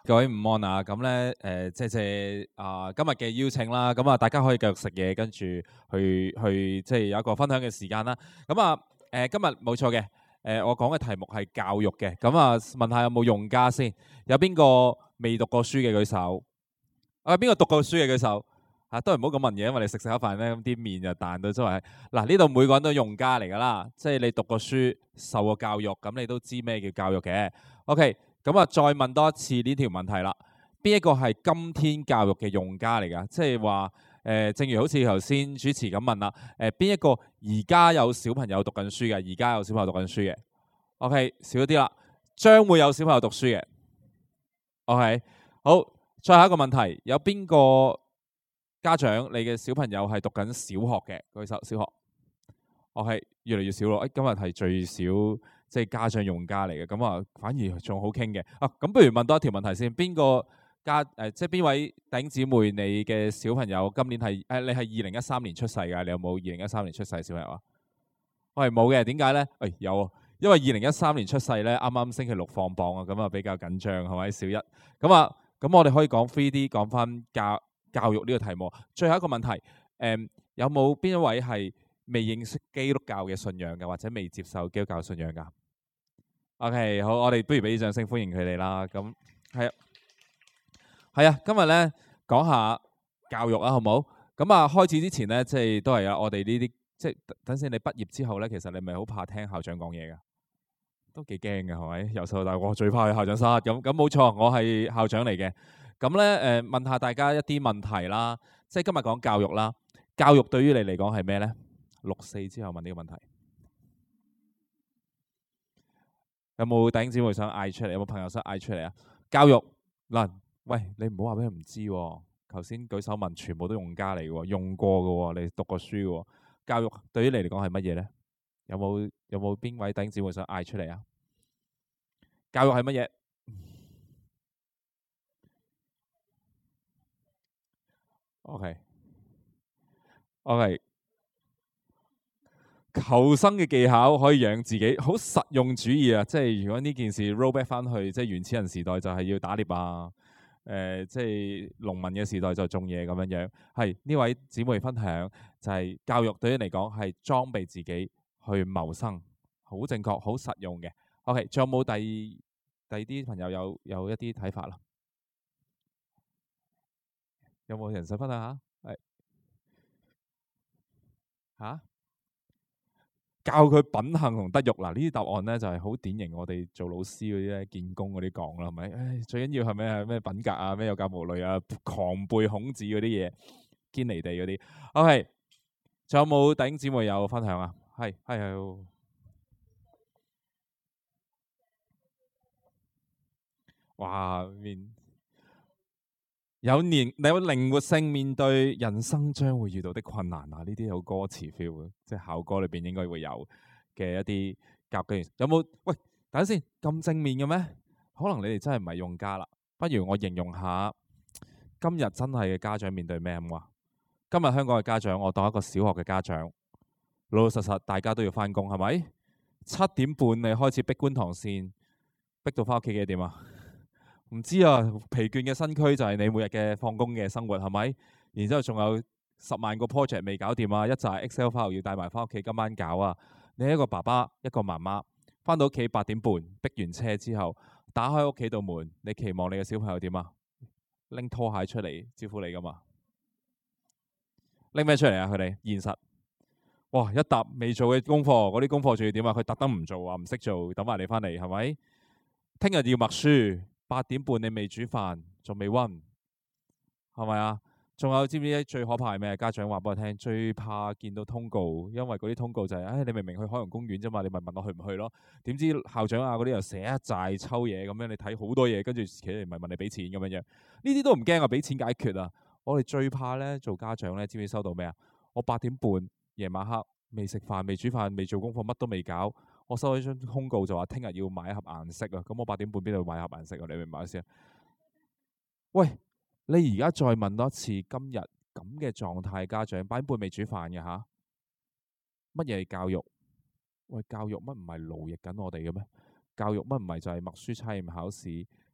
各位午安啊，咁咧謝謝今日嘅邀請啦，咁啊大家可以繼續食嘢，跟住去即係有一個分享嘅時間啦。咁啊今日冇錯嘅，我講嘅題目係教育嘅，咁啊問下有冇用家先？有邊個未讀過書嘅舉手？邊個讀過書嘅舉手？都係唔好咁問嘢，因為你食下飯咧，咁啲面就彈到周圍。嗱，呢度每個人都用家嚟㗎啦，即係你讀過書、受過教育，咁你都知咩叫教育嘅。OK。咁啊，再問多一次呢條問題啦。邊一個係今天教育嘅用家嚟㗎？即係話正如好似頭先主持咁問啦，邊一個而家有小朋友讀緊書嘅？而家有小朋友讀緊書嘅 ？OK， 少咗啲啦。將會有小朋友讀書嘅。OK， 好。最後一個問題，有邊個家長你嘅小朋友係讀緊小學嘅？舉手，小學。OK， 越嚟越少咯。今日係最少。即係家長用家嚟嘅，咁啊反而仲好傾嘅。咁不如問多一條問題先，邊個即係邊位弟兄姊妹，你嘅小朋友今年係你係2013年出世㗎？你有冇2013年出世嘅小朋友啊？我係冇嘅，點解咧？有，因為2013年出世咧，啱啱星期六放榜啊，咁啊比較緊張係咪？小一咁我哋可以講 free 啲，講翻教育呢個題目。最後一個問題，有冇邊一位係未認識基督教嘅信仰嘅，或者未接受基督教信仰㗎？OK， 好，我哋不如俾啲掌聲歡迎佢哋啦。咁係啊，今日咧講下教育啊，好唔好？咁啊，開始之前咧，即係都係我哋呢啲，即係等陣你畢業之後咧，其實你咪好怕聽校長講嘢㗎，都幾驚嘅係咪？由細到大，我最怕去校長室。咁冇錯，我係校長嚟嘅。咁咧問下大家一啲問題啦。即係今日講教育啦，教育對於你嚟講係咩咧？6、4之後問呢個問題。有冇弟兄姊妹想嗌出嚟？有冇朋友想嗌出嚟啊？教育嗱，喂，你唔好話俾佢唔知喎。頭先舉手問，全部都用家嚟嘅喎，用過嘅喎，你讀過書嘅喎。教育對於你嚟講係乜嘢咧？有冇邊位弟兄姊妹想嗌出嚟啊？教育係乜嘢？OK。求生嘅技巧可以養自己，好實用主義啊！即係如果呢件事 roll back 翻去，即係原始人時代就係要打獵啊，即係農民嘅時代就種嘢咁樣樣。係呢位姊妹分享就係教育對於你嚟講係裝備自己去謀生，好正確，好實用嘅。OK， 仲有冇第二啲朋友有一啲睇法啦？有冇人想分享下？係嚇？教佢品行同德育嗱，呢啲答案咧就係好典型，我哋做老師嗰啲咧見工嗰啲講啦，係咪？最緊要係咩？係咩品格啊？咩有教無類啊？狂背孔子嗰啲嘢，堅離地嗰啲。OK， 仲有冇弟兄姊妹有分享啊？係。哇！有靈活性面對人生將會遇到的困難啊！呢啲有歌詞 feel 嘅，即係校歌裏邊應該會有嘅一啲教育。有冇？喂，等陣先，咁正面嘅咩？可能你哋真係唔係用家啦。不如我形容下今日真係嘅家長面對咩咁話？今日香港嘅家長，我當一個小學嘅家長，老老實實大家都要翻工，係咪？7點半你開始逼觀塘線，逼到翻屋企幾點啊？唔知啊，疲倦嘅身軀就係你每日嘅放工嘅生活，係咪？然之後仲有10萬個 project 未搞掂啊，一紮 Excel file 要帶埋翻屋企今晚搞啊！你係一個爸爸，一個媽媽，翻到屋企8點半，逼完車之後，打開屋企度門，你期望你嘅小朋友點啊？拎拖鞋出嚟招呼你噶嘛？拎咩出嚟啊？佢哋現實，哇！一沓未做嘅功課，嗰啲功課仲要點啊？佢特登唔做啊，唔識做，等埋你翻嚟，係咪？聽日要默書。8點半你未煮飯，仲未溫，係咪啊？仲有知唔知最可怕係咩？家長話俾我聽，最怕見到通告，因為嗰啲通告就係，你明明去海洋公園啫嘛，你咪問我去唔去咯？點知校長啊嗰啲又寫一紮抽嘢咁樣，你睇好多嘢，跟住其實咪問你俾錢咁樣樣，呢啲都唔驚啊，俾錢解決啊！我哋最怕咧做家長咧，知唔知收到咩啊？我8點半夜晚黑未食飯、未煮飯、未做功課，乜都未搞。我收咗張通告就話聽日要買一盒顏色啊，咁我8點半邊度買一盒顏色啊？你明唔明意思啊？喂，你而家再問多一次，今日咁嘅狀態，家長8點半未煮飯嘅吓，乜嘢係教育？喂，教育乜唔係勞役緊我哋嘅咩？教育乜唔係就係默書、測驗、考試，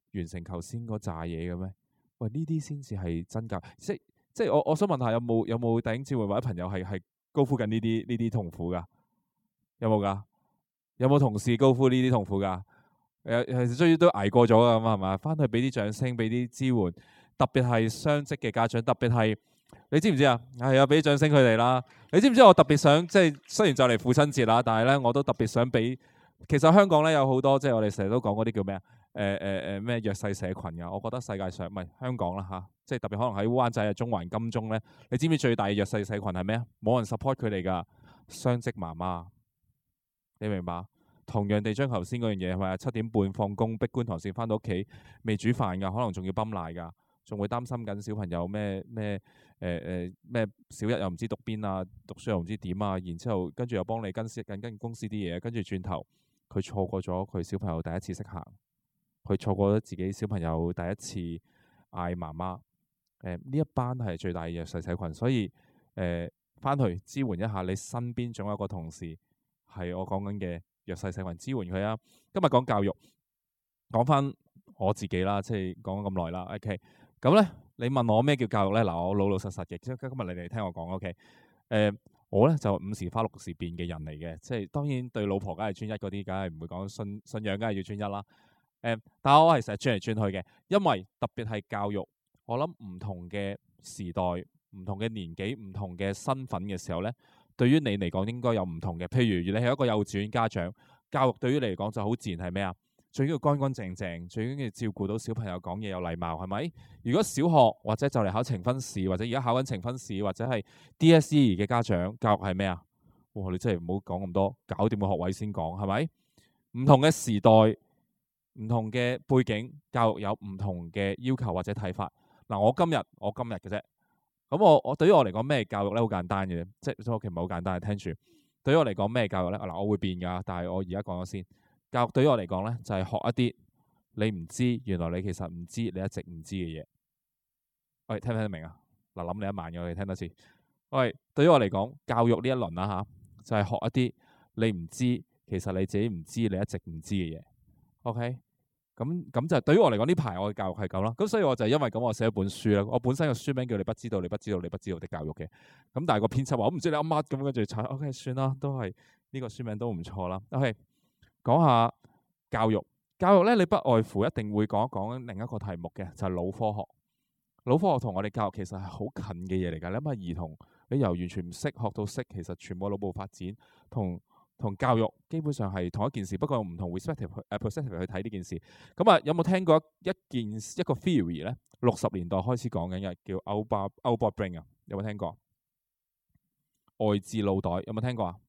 完成頭先嗰扎嘢嘅咩？喂，呢啲先至係真教。即係我想問下，有冇弟兄姊妹或者朋友係高呼緊呢啲痛苦㗎？有冇㗎？有冇同事高呼呢啲痛苦㗎？終於都捱過咗㗎嘛，係嘛？翻去俾啲掌聲，俾啲支援，特別係雙職嘅家長，特別係你知唔知啊？係啊，俾啲掌聲佢哋啦。你知唔知我特別想即係雖然就嚟父親節啦，但係咧我都特別想俾。其實香港咧有好多即係我哋成日都講嗰啲叫咩啊？咩弱勢社群㗎？我覺得世界上唔係香港啦嚇，即係特別可能喺灣仔啊、中環、金鐘咧，你知唔知最大嘅弱勢社群係咩啊？冇人 support 佢哋㗎，雙職媽媽，你明白？同樣地將頭先嗰樣嘢係咪7點半放工，逼觀塘線翻到屋企未煮飯㗎，可能仲要泵奶㗎，仲會擔心緊小朋友咩小一又唔知讀邊啊，讀書又唔知點啊，然之後跟住又幫你跟公司啲嘢，跟住轉頭佢錯過咗佢小朋友第一次識行，佢錯過咗自己小朋友第一次嗌媽媽。呢一班係最大嘅弱勢社群，所以翻去支援一下你身邊總有一個同事係我講緊嘅弱勢社群，支援佢啊。今日講教育，講翻我自己啦，即係講咗咁耐啦。OK， 咁咧你問我咩叫教育咧？嗱，我老老實實嘅，即係今日你哋聽我講。OK，我咧就5時花6時變嘅人嚟嘅，即係當然對老婆梗係專一嗰啲，梗係唔會講信仰，梗係要專一啦。但係我係成日轉嚟轉去嘅，因為特別係教育，我諗唔同嘅時代、唔同嘅年紀、唔同嘅身份嘅時候咧，對於你嚟講應該有唔同嘅。譬如你係一個幼稚園家長，教育對於你嚟講就好自然係咩啊？最緊要乾乾淨淨，最緊要照顧到小朋友講嘢有禮貌，係咪？如果小學或者就嚟考呈分試，或者而家考緊呈分試，或者係 DSE 嘅家長，教育係咩啊？哇！你真係唔好講咁多，搞掂個學位先講，係咪？唔同嘅時代、唔同嘅背景，教育有唔同嘅要求或者睇法。嗱，我今日嘅啫。咁我對於我嚟講咩教育咧？好簡單嘅，即係其實唔係好簡單，聽住。對於我嚟講咩教育咧？嗱，我會變㗎，但係我而家講咗先。教育對於我嚟講咧，就係學一啲你唔知，原來你其實唔知，你一直唔知嘅嘢。喂，聽唔聽得明啊？嗱，諗你一晚嘅，我哋聽多次。喂，對於我嚟講，教育呢一輪啦嚇，就係學一啲你唔知，其實你自己唔知，你一直唔知嘅嘢。OK，咁就對於我嚟講呢排我嘅教育係咁啦。咁所以我就因為咁，我寫一本書啦。我本身嘅書名叫你不知道，你不知道，你不知道的教育嘅。咁但係個編輯話我唔知你噏乜咁，跟住查 OK 算啦，都係呢個書名都唔錯啦。OK。講下教育，教育咧，你不外乎一定會講一講另一個題目嘅，就係腦科學。腦科學同我哋教育其實係好近嘅嘢嚟㗎。你諗下兒童，你由完全唔識學到識，其實全部腦部發展同教育基本上係同一件事，不過用唔同 perspective 去睇呢件事。咁啊，有冇聽過一個 theory 咧？60年代開始講緊嘅，叫 Outboard Brain 啊，有冇聽過？外置腦袋有冇聽過啊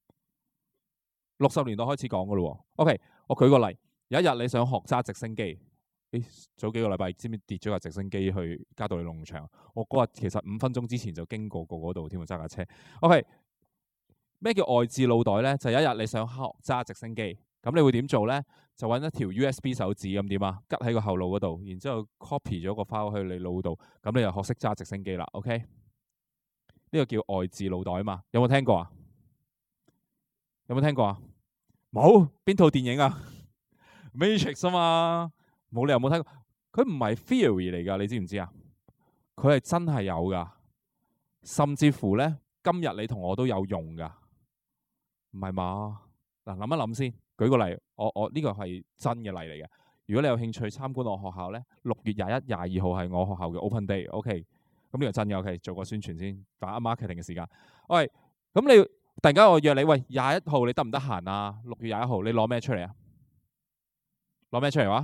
？60年代開始講㗎咯。OK， 我舉個例，有一日你想學揸直升機，早幾個禮拜知唔知跌咗架直升機去嘉道理農場？我嗰日其實5分鐘之前就經過嗰度添，揸架車。OK， 咩叫外置腦袋咧？就有一日你想學揸直升機，咁你會點做咧？就揾一條 USB 手指咁點啊？吉喺個後腦嗰度，然之後 copy 咗個 file 去你腦度，咁你就學識揸直升機啦。OK，呢個叫外置腦袋啊嘛，有冇聽過啊？有冇聽過啊？冇，邊套電影啊？Matrix 啊嘛，冇理由冇睇過。佢唔係 theory 嚟㗎，你知唔知啊？佢係真係有㗎，甚至乎咧，今日你同我都有用㗎，唔係嘛？嗱，諗一諗先，舉個例，我呢個係真嘅例嚟嘅。如果你有興趣參觀我學校咧，6月21、22號係我學校嘅 Open Day。OK， 咁呢個真嘅。OK， 做個宣傳先，打 marketing 嘅時間。喂，咁你突然間我約你，喂，21號你得唔得閒啊？6月21號你攞咩出嚟啊？攞咩出嚟話？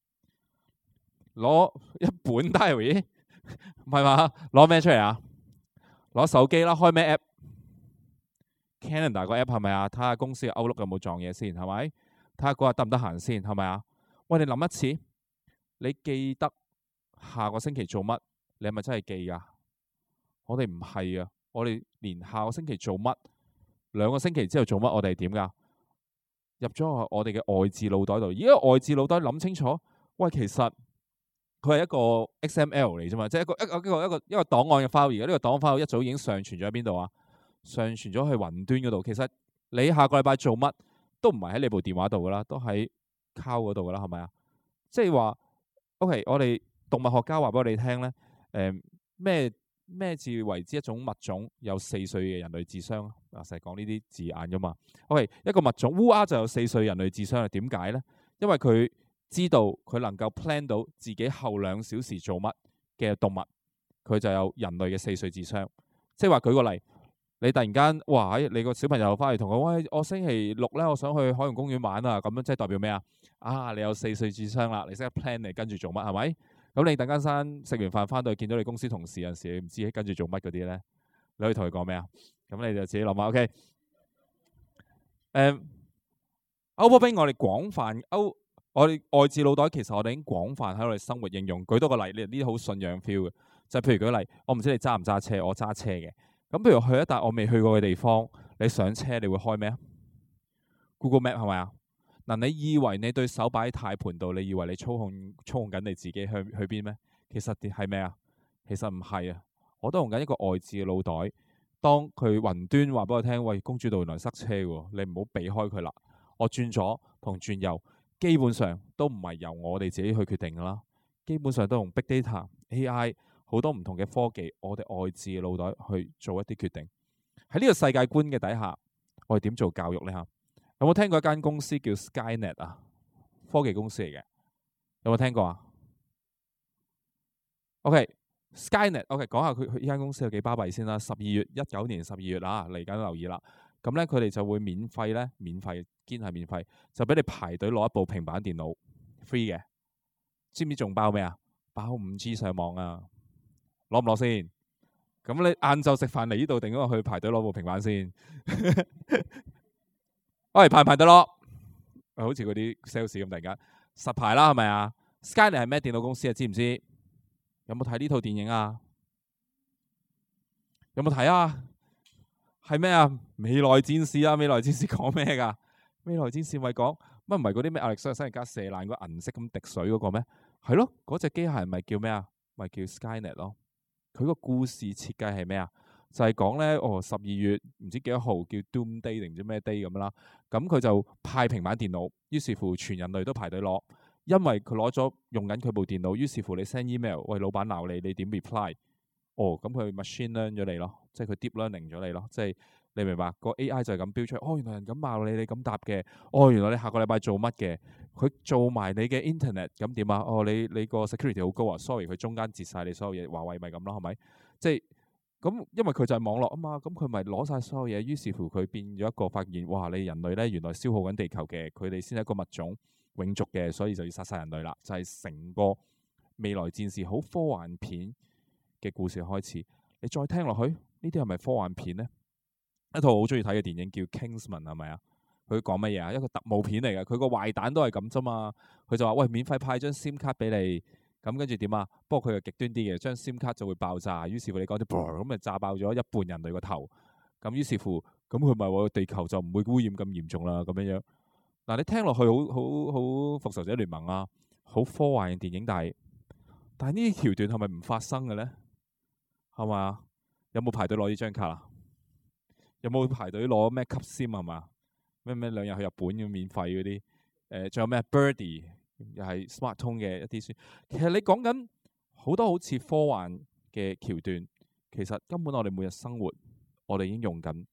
攞一本 diary， 唔係嘛？攞咩出嚟啊？攞手機啦，開咩 app？Canada 個 app 係咪啊？睇下公司嘅 Outlook 有冇撞嘢先，係咪？睇下嗰日得唔得閒先，係咪啊？喂，你諗一次，你記得下個星期做乜？你係咪真係記㗎？我哋唔係啊，我哋連下個星期做乜，2個星期之後做乜，我哋係點㗎？入咗我哋嘅外置腦袋度，而家外置腦袋諗清楚，喂，其實佢係一個 XML 嚟啫嘛，即係一個檔案嘅 file。而家呢個檔案 file 一早已經上傳咗喺邊度啊？上傳咗去雲端嗰度。其實你下個禮拜做乜都唔係喺你部電話度噶啦，都喺 cloud 嗰度噶啦，係咪啊？即係話 OK，我哋動物學家話俾我哋聽咧，咩至為之一種物種有4歲嘅人類智商啊？成日講呢啲字眼噶嘛。OK，一個物種烏鴉就有4歲人類智商啦。點解咧？因為佢知道佢能夠 plan 到自己後2小時做乜嘅動物，佢就有人類嘅4歲智商。即係話舉個例，你突然間哇，你個小朋友翻嚟同我，喂，我星期6咧，我想去海洋公園玩啊，咁樣即係代表咩啊？啊，你有4歲智商啦，你識得 plan 你跟住做乜係咪？咁你等間生食完飯翻到去見到你公司同事，有陣時你唔知跟住做乜嗰啲咧，你可以同佢講咩啊？咁你就自己諗下。OK，歐波兵我哋廣泛我哋外置腦袋，其實我哋已經廣泛喺我哋生活應用。舉多個例，呢啲好信仰 feel 嘅，就係譬如舉例，我唔知你揸唔揸車，我揸車嘅。咁譬如去一笪我未去過嘅地方，你上車你會開咩啊 ？Google Map 係咪啊？嗱，你以為你對手擺喺軚盤度，你以為你操控緊你自己去邊咩？其實係咩啊？其實唔係啊！我都用緊一個外置嘅腦袋。當佢雲端話俾我聽，喂，公主道原來塞車喎，你唔好避開佢啦。我轉左同轉右，基本上都唔係由我哋自己去決定噶啦。基本上都用 Big Data、AI 好多唔同嘅科技，我哋外置嘅腦袋去做一啲決定。喺呢個世界觀嘅底下，我哋點做教育呢？嚇？有冇聽過一間公司叫 Skynet 啊？科技公司嚟嘅，有冇聽過啊 ？OK，Skynet， OK， 講下佢呢間公司有幾巴閉先啦。19年12月啊，嚟緊留意啦。咁咧，佢哋就會免費堅係免費，就俾你排隊攞一部平板電腦 ，free 嘅。知唔知仲包咩啊？包5G 上網啊！攞唔攞先？咁你晏晝食飯嚟呢度，定咗去排隊攞部平板先？喂，排唔排得咯？好似嗰啲 sales 咁，突然間實排啦，係咪啊 ？Skynet 係咩電腦公司啊？知唔知？有冇睇呢套電影啊？有冇睇啊？係咩啊？未來戰士啊！未來戰士講咩㗎？未來戰士咪講乜？唔係嗰啲咩亞歷山大加射爛個銀色咁滴水嗰個咩？係咯，嗰隻機械人咪叫咩啊？咪叫 Skynet 咯。佢個故事設計係咩啊？就係講咧，12月唔知幾多號叫 Doom Day 定唔知咩 Day 咁啦。咁佢就派平板電腦，於是乎全人類都排隊攞，因為佢攞咗用緊佢部電腦。於是乎你 send email，喂，老闆鬧你，你點 reply？咁佢 machine learn 咗你咯，即係佢 deep learning 咗你咯。即係你明白個 AI 就係咁標出，原來人咁鬧你，你咁答嘅。原來你下個禮拜做乜嘅？佢做埋你嘅 internet，咁點啊？你個 security 好高啊 ！sorry， 佢中間截晒你所有嘢，華為咪咁咯，係咪？即係咁，因為佢就係網絡啊嘛，咁佢咪攞晒所有嘢。於是乎佢變咗一個發現，哇！你人類咧原來消耗緊地球嘅，佢哋先係一個物種永續嘅，所以就要殺晒人類啦。就係成個未來戰士好科幻片嘅故事開始。你再聽落去，呢啲係咪科幻片呢？一套好中意睇嘅電影叫 Kingsman， 係咪啊？佢講乜嘢啊？一個特務片嚟嘅，佢個壞蛋都係咁啫嘛。佢就話：喂，免費派張 SIM 卡俾你，咁跟住點啊？不過佢又極端啲嘅，張 SIM 卡就會爆炸。於是乎你講啲咁咪炸爆咗一半人類個頭。咁於是乎咁佢咪話地球就唔會污染咁嚴重啦咁樣樣。嗱，你聽落去好復仇者聯盟啊，好科幻嘅電影，但係呢啲橋段係咪唔發生嘅咧？係嘛？有冇排隊攞呢張卡啊？有冇排隊攞咩吸 SIM 係嘛？咩2日去日本咁免費嗰啲？仲有咩 Birdy 又係 Smart 通嘅一啲書。其實你講緊好多好似科幻嘅橋段，其實根本我哋每日生活我哋已經用緊。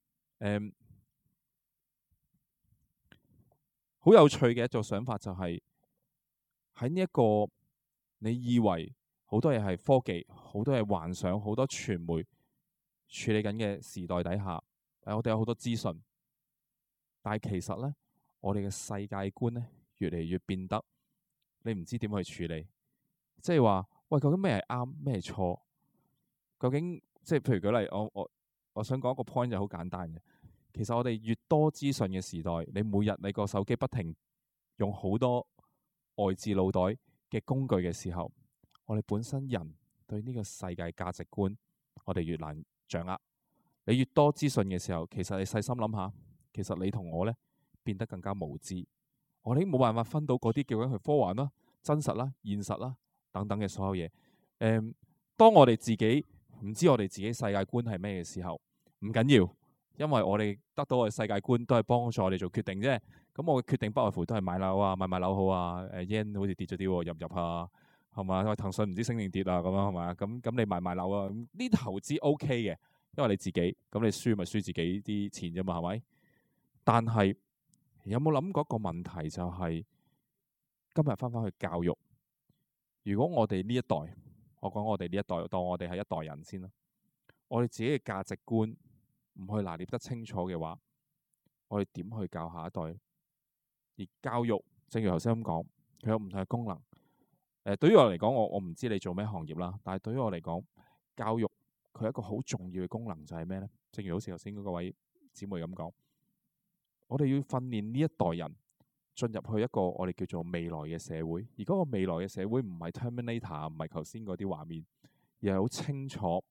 好有趣嘅一種想法就係喺呢一個你以為好多嘢係科技，好多嘢幻想，好多傳媒處理緊嘅時代底下，我哋有好多資訊，但係其實咧，我哋嘅世界觀咧越嚟越變得，你唔知點去處理。即係話，喂，究竟咩係啱，咩係錯？究竟即係譬如舉例，我想講一個 point 就好簡單嘅。其實我哋越多資訊嘅時代，你每日你個手機不停用好多外置腦袋嘅工具嘅時候，我哋本身人對呢個世界價值觀，我哋越難掌握。你越多資訊嘅時候，其實你細心諗下，其實你同我咧變得更加無知。我哋已經冇辦法分到嗰啲叫緊係科幻啦、真實啦、現實啦等等嘅所有嘢。當我哋自己唔知我哋自己世界觀係咩嘅時候，唔緊要，因為我哋得到嘅世界觀都係幫助我哋做決定啫。 咁我嘅決定不外乎都係買樓啊，買樓好啊。yen 好似跌咗啲喎，入唔入啊？係嘛？喂，騰訊唔知升定跌啊？咁樣係嘛？咁你買樓啊？呢投資 OK 嘅，因為你自己咁你輸咪輸自己啲錢啫嘛，係咪？但係有冇諗過一個問題就係今日翻返去教育，如果我哋呢一代，我講我哋呢一代，當我哋係一代人先啦，我哋自己嘅價值觀唔去拿捏得清楚嘅話，我哋點去教下一代？而教育正如頭先咁講，佢有唔同嘅功能。對於我嚟講，我唔知你做咩行業啦，但係對於我嚟講，教育佢一個好重要嘅功能就係咩呢？正如好似頭先嗰位姊妹咁講，我哋要訓練呢一代人進入去一個我哋叫做未來嘅社會。而嗰個未來嘅社會唔係 Terminator，唔係頭先嗰啲畫面，而係好清楚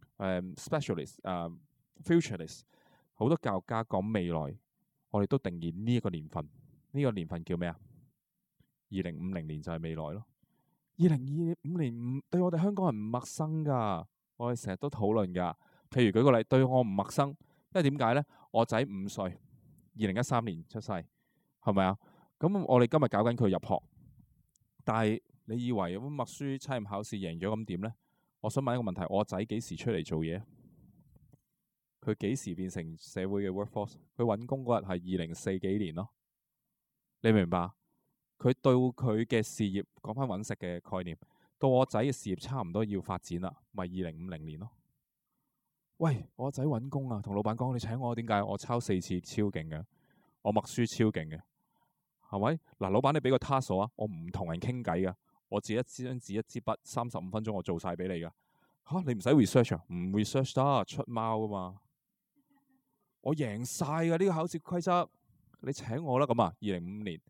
specialist、futurist。好多教育家講未來，我哋都定義呢一個年份。呢個年份叫咩啊？2050年就係未來咯。2025年對我哋香港人唔陌生㗎，我哋成日都討論㗎。譬如舉個例，對我唔陌生，因為點解呢？我仔5歲，2013年出世，係咪啊？咁我哋今日搞緊佢入學，但係你以為咁默書測驗考試贏咗咁點呢？我想問一個問題：我仔幾時出嚟做嘢？佢幾時變成社會嘅 workforce？ 佢揾工嗰日係2040幾年咯。你明白？佢對佢嘅事業講翻揾食嘅概念，到我仔嘅事業差唔多要發展啦，咪2050年咯。喂，我仔揾工啊，同老闆講你請我，點解？我抄4次超勁嘅，我默書超勁嘅，係咪？嗱，老闆你俾個 task 啊，我唔同人傾偈噶，我自己一張紙一支筆，35分鐘我做晒俾你噶。吓，你唔使 research 啊？唔 research 得出貓噶嘛？我贏晒噶呢個考試規則，你請我啦。咁啊，2055年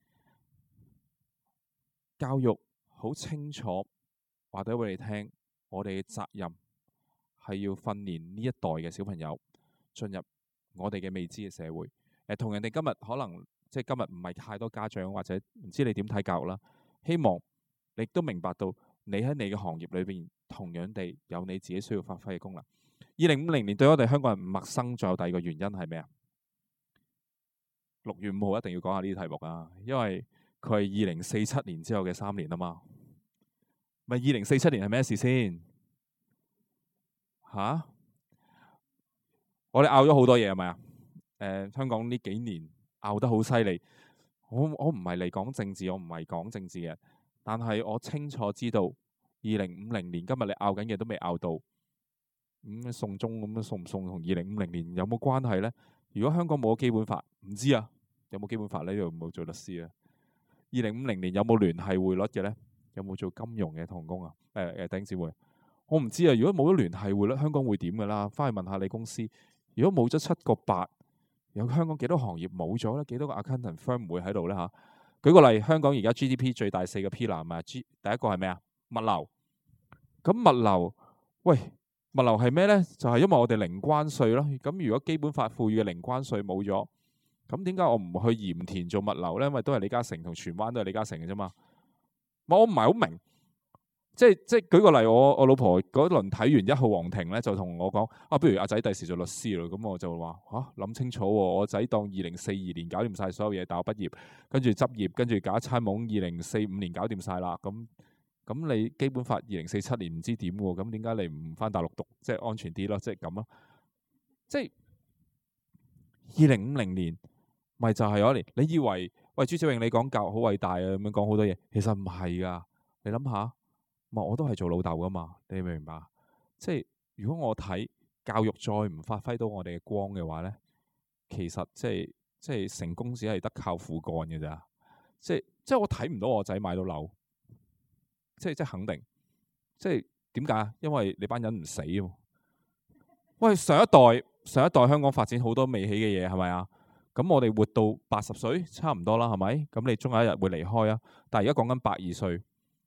教育好清楚話俾我哋聽，我哋嘅責任係要訓練呢一代嘅小朋友進入我哋嘅未知嘅社會。同人哋今日可能即係今日唔係太多家長或者唔知你點睇教育啦。希望你都明白到你喺你嘅行業裏邊同樣地有你自己需要發揮嘅功能。2050年對我哋香港人唔陌生，仲有第二個原因係咩啊？6月5號一定要講下呢啲題目啊，因為佢係2047年之後嘅3年啊嘛。咪2047年係咩事先？吓？我哋拗咗好多嘢係咪啊？香港呢幾年拗得好犀利。我唔係嚟講政治，我唔係講政治嘅，但係我清楚知道2050年今日你拗緊嘅都未拗到。送中咁樣送唔送同2050年有冇關係呢？如果香港冇基本法，唔知啊，有冇基本法呢？呢度冇做律師啊。2050年有冇聯繫匯率嘅呢？有冇做金融嘅同工啊？弟兄姊妹，我唔知啊。如果冇咗聯繫匯率，香港會點噶啦？翻去問下你公司。如果冇咗7個8，有香港幾多行業冇咗呢？幾多個 accountant firm 會喺度呢？舉個例，香港而家 GDP 最大4個 pillar 係咪？第一個係咩啊？物流。咁物流，喂。物流係咩呢？就係因為我哋零關稅咯。咁如果基本法賦予嘅零關稅冇咗，咁點解我唔去鹽田做物流呢？因為都係李嘉誠同荃灣都係李嘉誠嘅啫嘛。我唔係好明，即係舉個例，我老婆嗰輪睇完1號皇庭呢，就同我講不如阿仔第時做律師咯。咁我就話諗清楚喎，我仔當2042年搞掂晒所有嘢，大學畢業，跟住執業，跟住搞一餐懵，2045年搞掂晒啦。咁你基本法2047年唔知點喎？咁點解你唔返大陸讀，即係安全啲咯？即係咁咯。即係2050年，咪就係嗰年。你以為喂朱小穎你講教育好偉大啊？咁樣講好多嘢，其實唔係噶。你諗下，我都係做老豆噶嘛？你明唔明白？即係如果我睇教育再唔發揮到我哋嘅光嘅話咧，其實即係成功只係得靠父幹嘅咋。即係我睇唔到我仔買到樓。即係肯定，即係點解啊？因為你班人唔死啊！喂，上一代香港發展好多未起嘅嘢係咪啊？咁我哋活到80歲差唔多啦，係咪？咁你終有一日會離開啊！但係而家講緊120歲，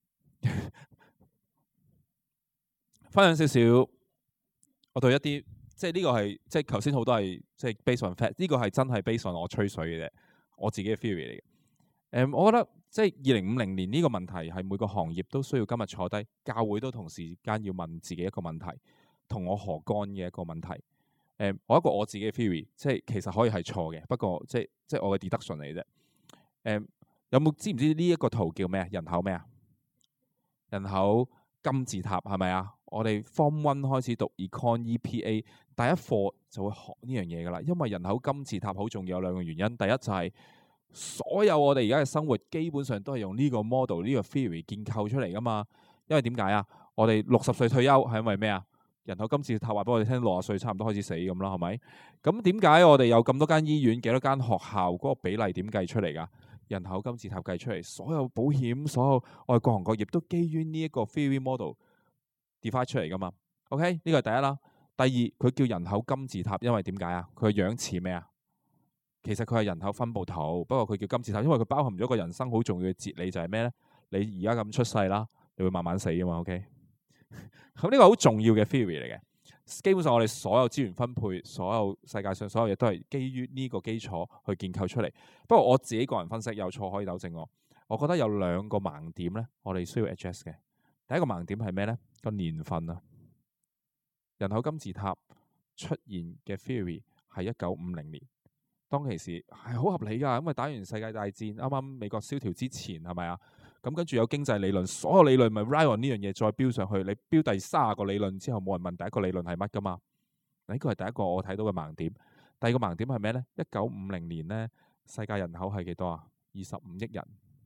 分享少少，我對一啲即係呢個係即係頭先好多係即係 based on fact，呢個係真係 based on 我吹水嘅啫，我自己嘅 theory 嚟嘅。我覺得即係2050年呢個問題係每個行業都需要今日坐低，教會都同時間要問自己一個問題，同我何干嘅一個問題。我一個我自己嘅 theory，即係其實可以係錯嘅，不過即係我嘅 deduction 嚟啫。 有冇知唔知呢一個圖叫咩啊？人口咩啊？人口金字塔係咪啊？我哋 Form 1開始讀 Econ EPA 第一課就會學呢樣嘢噶啦。因為人口金字塔好重要，有兩個原因。第一就係所有我哋而家嘅生活基本上都係用呢個 model 呢個 theory 建構出嚟噶嘛。因為點解啊？我哋60歲退休係因為咩啊？人口金字塔話俾我哋聽，60歲差唔多開始死咁啦，係咪？咁點解我哋有咁多間醫院、幾多間學校嗰個比例點計出嚟噶？人口金字塔計出嚟，所有保險、所有我哋各行各業都基於呢一個 theory model define 出嚟噶嘛。OK， 呢個係第一啦。第二，佢叫人口金字塔，因為點解啊？佢嘅樣似咩啊？其實佢係人口分佈圖，不過佢叫金字塔，因為佢包含咗個人生好重要嘅哲理就係咩咧？你而家咁出世啦，你會慢慢死噶嘛。OK， 咁呢個好重要嘅 theory 嚟嘅。基本上我哋所有資源分配，所有世界上所有嘢都係基於呢個基礎去建構出嚟。不過我自己個人分析有錯可以糾正我。我覺得有兩個盲點咧，我哋需要 address 嘅。第一個盲點係咩咧？個年份啊，人口金字塔出現嘅 theory 係1950年，當其時係好合理㗎，因為打完世界大戰，啱啱美國蕭條之前係咪啊？咁跟住有經濟理論，所有理論咪 ride on 呢樣嘢再標上去。你標第30個理論之後，冇人問第一個理論係乜㗎嘛？呢個係第一個我睇到嘅盲點。第二個盲點係咩咧？1950年咧，世界人口係幾多啊？25億人。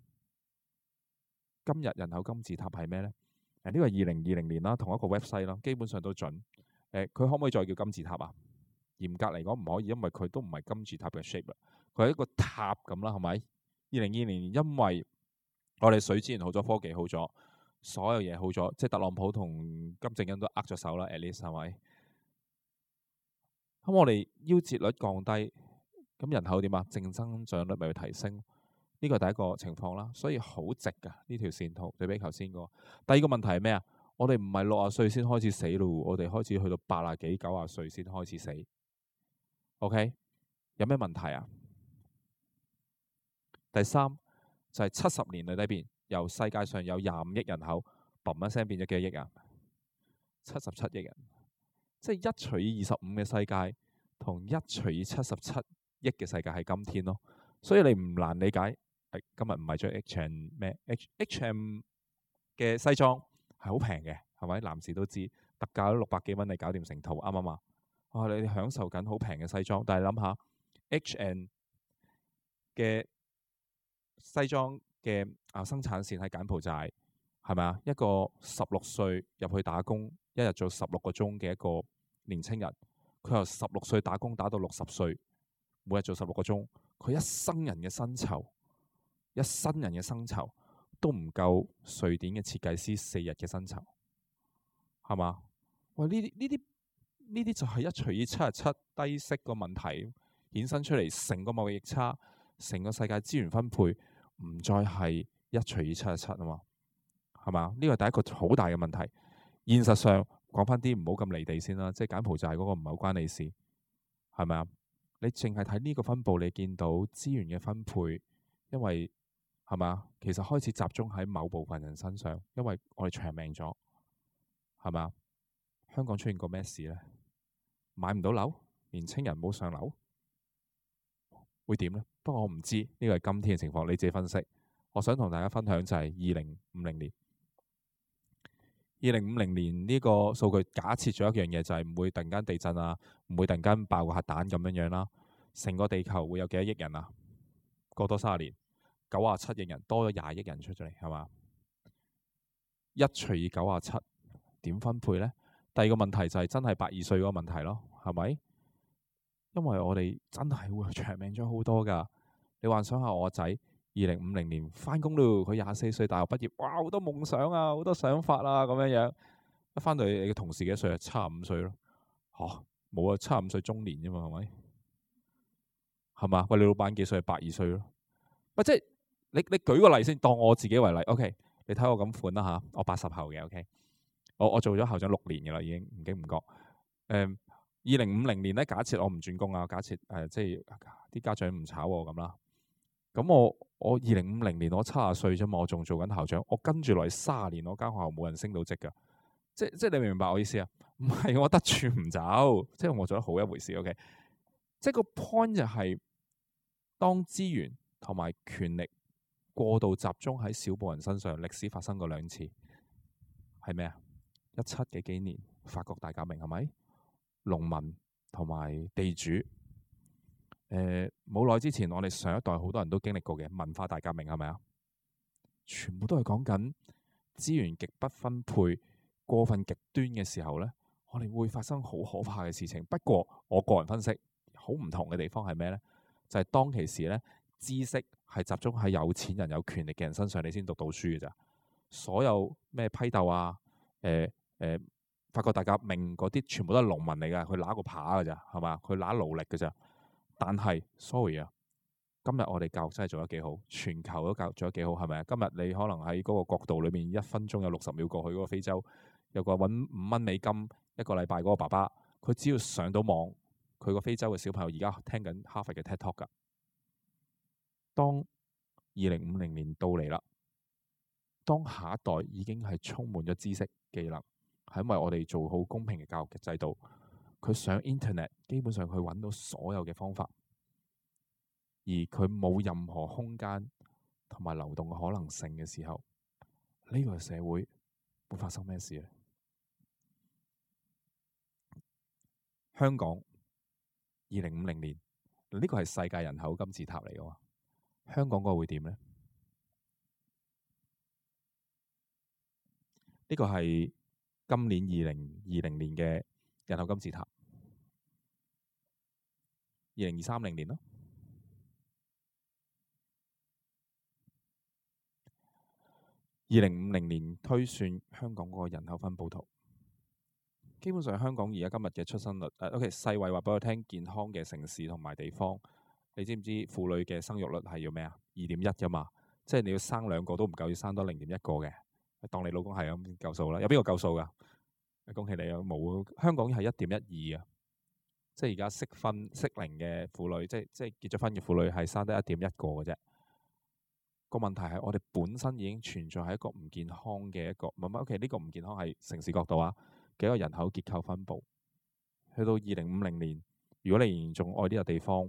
今日人口金字塔係咩咧？呢個係2020年啦，同一個 website 啦，基本上都準。佢可唔可以再叫金字塔啊？嚴格嚟講唔可以，因為佢都唔係金字塔嘅 shape 啦，佢係一個塔咁啦，係咪？2020年因為我哋水資源好咗，科技好咗，所有嘢好咗，即係特朗普同金正恩都握咗手啦 ，at least 係咪？咁我哋夭折率降低，咁人口點啊？正增長率咪會提升？呢個係第一個情況啦，所以好直噶呢條線圖對比頭先個。第二個問題係咩啊？我哋唔係60歲先開始死咯，我哋開始去到80幾、90歲先開始死。OK， 有咩問題啊？第三就係70年裏邊，由世界上有25億人口，嘣一聲變咗幾多億啊？77億人，即係1除以25嘅世界，同1除以77億嘅世界係今天咯。所以你唔難理解。今日唔係着 H&M 咩 ？H&M 嘅西裝係好平嘅，係咪？男士都知，特價都600幾蚊，你搞掂成套，啱唔啱啊？你享受緊好平嘅西裝，但係諗下 H&M 嘅西裝嘅生產線喺柬埔寨，係咪啊？一個16歲入去打工，一日做16個鐘嘅一個年青人，佢由16歲打工打到60歲，每日做16個鐘，佢一生人嘅薪酬。一新人嘅薪酬都唔夠瑞典嘅設計師4日嘅薪酬，係嘛？喂，呢啲就係1除以77低息個問題衍生出嚟，成個貿易逆差，成個世界資源分配唔再係1除以77啊嘛，係嘛？呢個係第一個好大嘅問題。現實上講翻啲唔好咁離地先啦，即係柬埔寨嗰個唔係好關你事，係咪啊？你淨係睇呢個分佈，你見到資源嘅分配，因為係嘛？其實開始集中喺某部分人身上，因為我哋長命咗，係嘛？香港出現過咩事呢？買唔到樓，年青人冇上樓，會點呢？不過我唔知，呢個係今天嘅情況，你自己分析。我想同大家分享就係2050年。2050年呢個數據假設咗一樣嘢，就係唔會突然間地震啊，唔會突然間爆個核彈咁樣啦。成個地球會有幾多億人啊？過多30年。97億人，多咗20億人出咗嚟，係嘛？1除以97點分配呢？第二個問題就係真係82歲嗰個問題咯，係咪？因為我哋真係會長命咗好多噶。你幻想下我仔2050年翻工咯，佢24歲大學畢業，哇，好多夢想啊，好多想法啊，咁樣樣一翻到嚟，你嘅同事幾歲啊？75歲咯，冇啊，75歲中年啫嘛，係咪？係嘛？喂，你老闆幾歲？82歲咯，即係。你舉個例先，當我自己為例 ，OK？ 你睇我咁款啦嚇，我80後嘅 ，OK？ 我做咗校長6年嘅啦，已經唔經唔覺。2050年咧，假設我唔轉工啊，假設即係啲家長唔炒我咁啦。咁我2050年我70歲啫嘛，我仲做緊校長，我跟住來30年，我間學校冇人升到職㗎。即係你明唔明白我意思啊？唔係我得處唔走，即係我做得好一回事 ，OK？ 即係個 point 就係當資源同埋權力過度集中喺少部人身上。歷史發生過2次，係咩啊？17幾年法國大革命係咪？農民同埋地主。冇耐之前，我哋上一代好多人都經歷過嘅文化大革命係咪啊？全部都係講緊資源極不分配、過分極端嘅時候呢，我哋會發生好可怕嘅事情。不過我個人分析，好唔同嘅地方係咩呢？就係當其時呢，知識係集中喺有錢人、有權力嘅人身上，你先讀到書嘅咋。所有咩批鬥啊、法國大革命嗰啲，全部都係農民嚟㗎，佢揦個耙㗎咋，係嘛？佢揦勞力㗎咋。但係，sorry 啊，今日我哋教育真係做得幾好，全球都教育做得幾好，係咪啊？今日你可能喺嗰個角度裏面，1分鐘有60秒過去嗰個非洲，有個揾5蚊美金1個禮拜嗰個爸爸，佢只要上到網，佢個非洲嘅小朋友而家聽緊哈佛嘅 TED Talk 㗎。當2050年到嚟啦，當下一代已經係充滿咗知識技能，係因為我哋做好公平嘅教育嘅制度。佢上 Internet 基本上佢揾到所有嘅方法，而佢冇任何空間同埋流動嘅可能性嘅時候，呢個社會會發生咩事咧？香港2050年，呢個係世界人口金字塔嚟嘅嘛？香港嗰個會點呢？呢個係今年2020年嘅人口金字塔，2030年咯。2050年推算香港嗰個人口分佈圖，基本上香港而家今日嘅出生率，OK， 世衛話俾我聽，健康嘅城市同埋地方，你知唔知婦女嘅生育率係要咩啊？2.1㗎嘛，即係你要生2個都唔夠，要生多0.1個嘅。當你老公係咁夠數啦，有邊個夠數㗎？恭喜你啊！冇，香港係1.12啊，即係而家適婚適齡嘅婦女，即係結咗婚嘅婦女係生得1.1個嘅啫。個問題係我哋本身已經存在喺一個唔健康嘅一個，唔係 OK， 呢個唔健康係城市角度啊嘅一個人口結構分佈。去到2050年，如果你仍然仲愛呢個地方，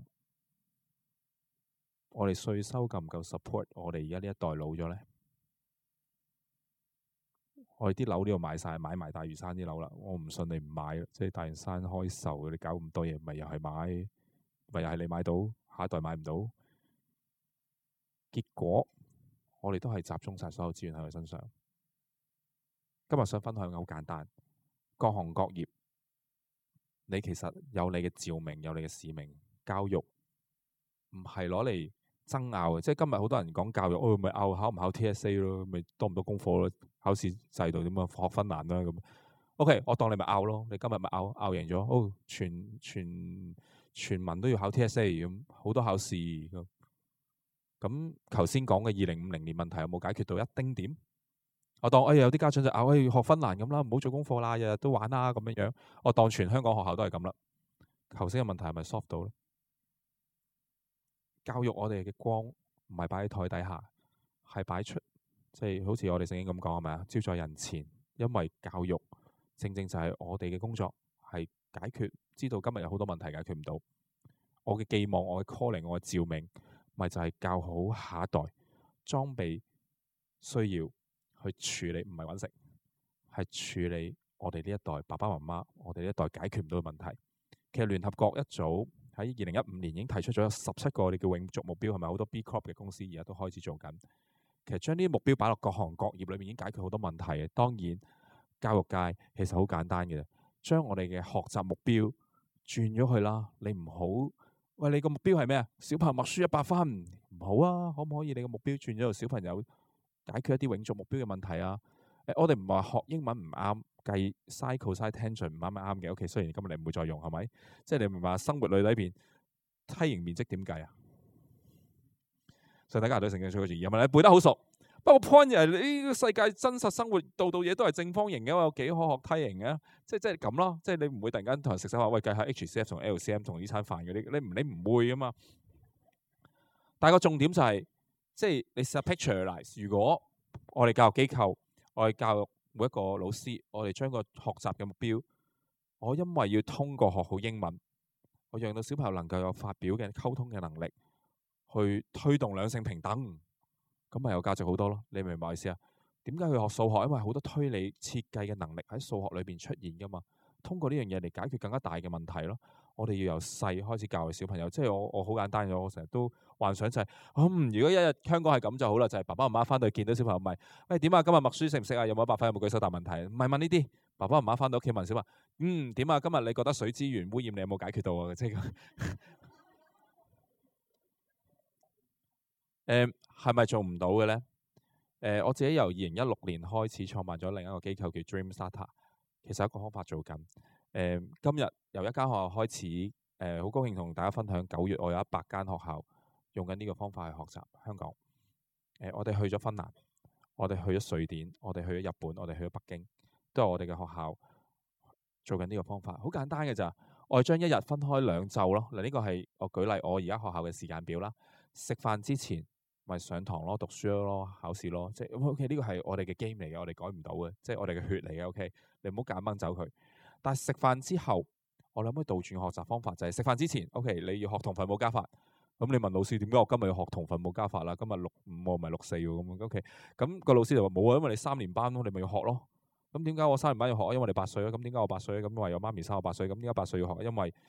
我哋稅收夠唔夠 support 我哋而家呢一代老咗呢？我哋啲樓呢度買晒，買埋大嶼山啲樓啦。我唔信你唔買，即係大嶼山開售，你搞咁多嘢，咪又係買，咪又係你買到，下一代買唔到。結果我哋都係集中晒所有資源喺佢身上。今日想分享嘅好簡單，各行各業，你其實有你嘅召命，有你嘅使命。教育唔係攞嚟爭拗嘅，即係今日好多人講教育，咪拗考唔考 TSA 咯，咪多唔多功課咯，考試制度點樣學芬蘭啦咁。OK， 我當你咪拗咯，你今日咪拗贏咗，全民都要考 TSA 咁，好多考試咁。咁頭先講嘅2050年問題有冇解決到一丁點？我當有啲家長就拗學芬蘭咁啦，唔好做功課啦，日日都玩啦咁樣樣。我當全香港學校都係咁啦。頭先嘅問題係咪 solve 到咧？教育我哋嘅光唔係擺喺台底下，係擺出，即係好似我哋聖經咁講係咪啊？招在人前，因為教育正正就係我哋嘅工作，係解決，知道今日有好多問題解決唔到。我嘅寄望，我嘅 calling， 我嘅召命，咪就係教好下一代，裝備需要去處理，唔係揾食，係處理我哋呢一代爸爸媽媽，我哋呢一代解決唔到嘅問題。其實聯合國一早喺2015年已經提出咗17個我哋叫永續目標，係咪好多 B Corp 嘅公司而家都開始做緊？其實將呢啲目標擺落各行各業裏面已經解決好多問題嘅。當然教育界其實好簡單嘅，將我哋嘅學習目標轉咗去啦。你唔好喂，你個目標係咩啊？小朋友默書100分唔好啊？可唔可以你個目標轉咗做小朋友解決一啲永續目標嘅問題啊？我哋唔係話學英文唔啱，計 sin cos tangent 唔啱嘅。OK， 雖然今日你唔會再用，係咪？即係你明白生活裏邊梯形面積點計啊？所以大家對聖經出個字，係咪你背得好熟？不過 point 係呢個世界真實生活度嘢都係正方形嘅，有幾可學梯形嘅？即係咁咯。即係你唔會突然間同人食手話，喂，計下 HCF 同 LCM 同呢餐飯嗰啲，你唔會噶嘛。但係個重點就係，即係你試下 pictureize，如果我哋教育機構，我哋教育每一個老師，我哋將個學習嘅目標，我因為要通過學好英文，我讓到小朋友能夠有發表嘅溝通嘅能力， 去推動兩性平等，咁咪有價值好多咯。你明唔明白意思啊？點解去學數學？因為好多推理設計嘅能力喺數學裏邊出現噶嘛。通過呢樣嘢嚟解決更加大嘅問題咯。我哋要由細開始教育小朋友，即係我好簡單嘅，我成日都幻想就係，如果一日香港係咁就好啦，就係爸爸媽媽翻到去見到小朋友咪，喂點啊？今日默書識唔識啊？有冇100分？有冇舉手答問題？唔係問呢啲，爸爸媽媽翻到屋企問小朋友，點啊？今日你覺得水資源污染你有冇解決到啊？即係係咪做唔到嘅咧？我自己由2016年開始創辦咗另一個機構叫 Dreamstarter， 其實有一個方法做緊。今日由一間學校開始，好高興同大家分享9月我有100間學校用緊呢個方法去學習香港。我哋去咗芬蘭，我哋去咗瑞典，我哋去咗日本，我哋去咗北京，都係我哋嘅學校做緊呢個方法。好簡單嘅咋，我哋將一日分開2晝咯。嗱，呢個係我舉例，我而家學校嘅時間表啦。食飯之前咪上堂咯，讀書咯，考試咯，即係 OK。呢個係我哋嘅 game 嚟嘅，我哋改唔到嘅，即係我哋嘅血嚟嘅。OK，你唔好夾硬掹走佢。但係食飯之後，我哋可唔可以倒轉學習方法？就係食飯之前 OK，你要學同分母加法。咁你問老師點解我今日要學同分母加法啦？今日6-5唔係6-4喎咁 OK。咁個老師就話冇啊，因為你3年班咯，你咪要學咯。咁點解我3年班要學？因為你8歲啊。咁點解我8歲？咁話有媽咪生我8歲。咁點解8歲要學？因為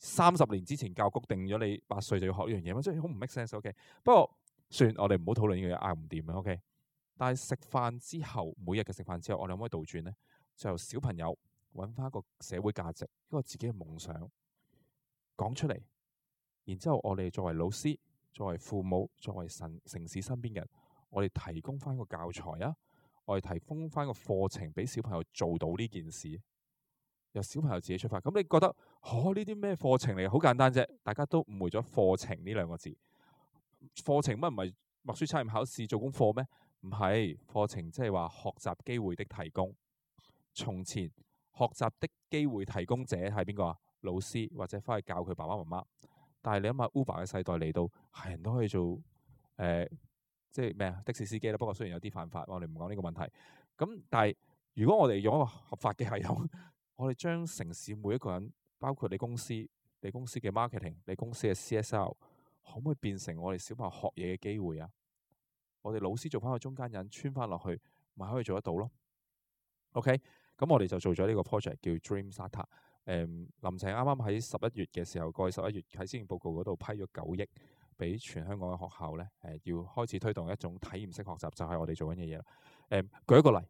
30年之前教局定咗你8歲就要學呢樣嘢嘛，即係好唔 make sense。OK，不過算我哋唔好討論呢個嘢，拗唔掂啊。OK，但係食飯之後，每日嘅食飯之後，我哋可唔可以倒轉呢？就由小朋友揾翻一個社會價值，一個自己嘅夢想講出嚟，然之後我哋作為老師、作為父母、作為城市身邊嘅人，我哋提供翻個教材啊，我哋提供翻個課程俾小朋友做到呢件事。由小朋友自己出發，咁你覺得呢啲咩課程嚟？好簡單啫，大家都誤會咗課程呢2個字。課程乜唔係默書測驗考試做功課咩？唔係，課程即係話學習機會的提供。從前學習的機會提供者係邊個啊？老師或者翻去教佢爸爸媽媽。但係你諗下 Uber 嘅世代嚟到，係人都可以做即係咩啊？的士司機啦。不過雖然有啲犯法，我哋唔講呢個問題。咁但係如果我哋用一個合法嘅系統，我哋將城市每一個人，包括你公司嘅 marketing， 你公司嘅 CSR， 可唔可以變成我哋小朋友學嘢嘅機會啊？我哋老師做翻個中間人，穿翻落去，咪可以做得到咯。OK，咁我哋就做咗呢個 project 叫 Dreamstarter。林鄭啱啱喺11月嘅時候，過去11月喺施政報告嗰度批咗9億俾全香港嘅學校咧，要開始推動一種體驗式學習，就係我哋做緊嘅嘢啦。舉一個例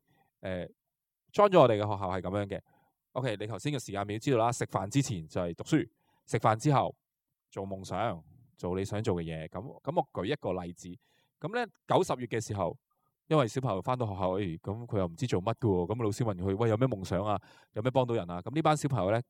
，join 咗我哋嘅學校係咁樣嘅。OK， 你頭先嘅時間表知道啦，食飯之前就係讀書，食飯之後做夢想，做你想做嘅嘢。咁我舉一個例子，咁咧9、10月嘅時候，因為小朋友翻到學校，咁佢又唔知做乜嘅喎，咁老師問佢：喂，有咩夢想啊？有咩幫到人啊？咁呢班小朋友咧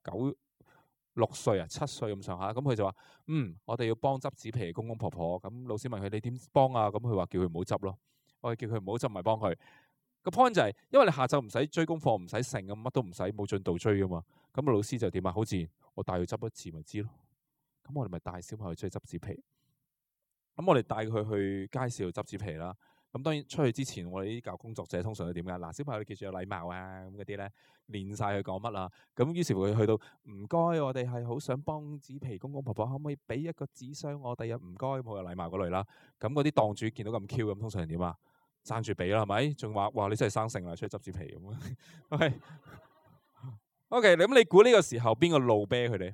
6歲啊7歲咁上下，咁佢就話：我哋要幫執紙皮嘅公公婆婆。咁老師問佢：你點幫啊？咁佢話叫佢唔好執咯。我哋叫佢唔好執，咪幫佢。個 point 就係，因為你下晝唔使追功課，唔使剩咁，乜都唔使，冇進度追噶嘛。咁老師就點啊？好自然，我帶佢執一次咪知咯。咁我哋咪帶小朋友出去執紙皮。咁我哋帶佢去街市度執紙皮啦。咁當然出去之前，我哋啲教育工作者通常都點㗎？嗱，小朋友你記住有禮貌啊，咁嗰啲咧練晒佢講乜啦。咁於是乎佢去到唔該，我哋係好想幫紙皮公公婆婆，可唔可以俾一個紙箱我哋啊？唔該，好有禮貌嗰類啦。咁嗰啲檔主見到咁 Q 咁，通常係點啊？爭住俾啦，係咪？仲話哇，你真係生性啦，出去執紙皮咁。OK，咁你估呢個時候邊個怒啤佢哋？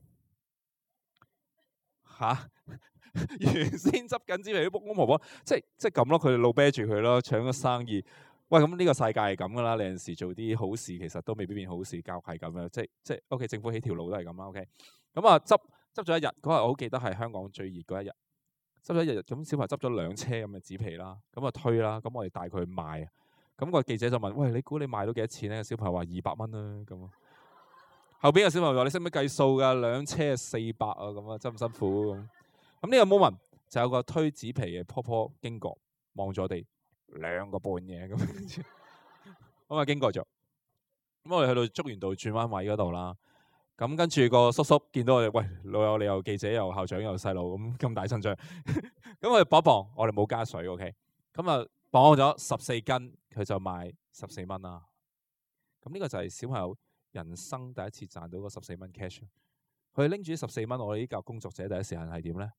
嚇！原先執緊紙皮啲公公婆婆，即係咁咯，佢哋怒啤住佢咯，搶咗生意。喂，咁呢個世界係咁噶啦，你有陣時做啲好事，其實都未必變好事，教係咁樣，即係 OK， 政府起條路都係咁啦。OK，咁啊執咗一日，嗰日我好記得係香港最熱嗰一日。執咗一日，咁小朋友執咗2車咁嘅紙皮啦，咁啊推啦，咁我哋帶佢去賣。咁個記者就問：喂，你估你賣到幾多錢咧？小朋友話200蚊啦。咁後邊個小朋友話：你識唔識計數㗎？2車400啊，咁啊，真唔辛苦咁。咁呢個 moment 就有個推紙皮嘅婆婆經過，望咗我哋2個半嘅咁，咁啊經過咗。咁我哋去到竹園道轉彎位嗰度啦。咁跟住個叔叔見到我哋，喂，老友你又記者又校長又細路咁大陣仗，咁我哋磅一磅，我哋冇加水 ，OK，咁啊磅咗14斤，佢就賣14蚊啦。咁呢個就係小朋友人生第一次賺到嗰14蚊 cash。佢拎住14蚊，我哋啲教育工作者第一時間係點咧？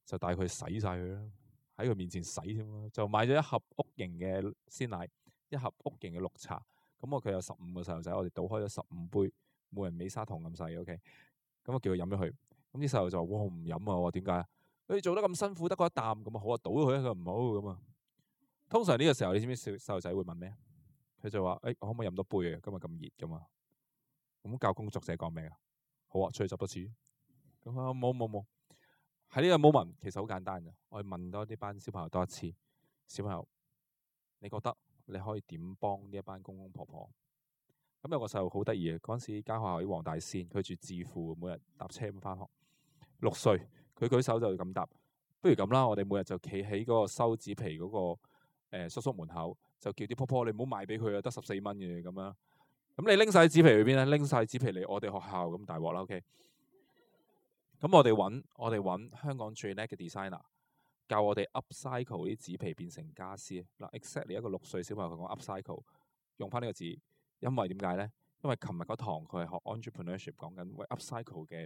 就帶佢洗晒佢啦，喺佢面前洗添啦，就買咗一盒屋型嘅鮮奶，一盒屋型嘅綠茶。咁佢有15個細路仔，我哋倒開咗15杯，每人美沙糖咁細，OK。咁我叫佢飲咗佢，咁啲細路就話：哇，唔飲啊！我話點解？你做得咁辛苦，得嗰一啖咁啊，好啊，倒咗佢，佢唔好咁啊。通常呢個時候，你知唔知細路仔會問咩？佢就話：我可唔可以飲多杯啊？今日咁熱噶嘛。咁教工作者講咩啊？好啊，出去執多次。咁啊，冇。喺呢個 moment 其實好簡單嘅，我哋問多啲班小朋友多一次。小朋友，你覺得你可以點幫呢一班公公婆婆？咁有個細路好得意嘅，嗰陣時間學校喺黃大仙，佢住置富，每日搭車咁返學。6歲，佢舉手就咁答：不如咁啦，我哋每日就企喺嗰個收紙皮嗰個叔叔門口，就叫啲婆婆你唔好賣俾佢啊，得14蚊嘅咁樣。咁你拎晒紙皮去邊咧？拎晒紙皮嚟我哋學校咁大鑊啦。OK。咁我哋揾香港最叻嘅 designer， 教我哋 upcycle 啲紙皮變成家私。嗱 ，exactly 一個6歲小朋友佢講 upcycle， 用翻呢個字，因為點解咧？因為琴日嗰堂佢係學 entrepreneurship， 講緊喂 upcycle 嘅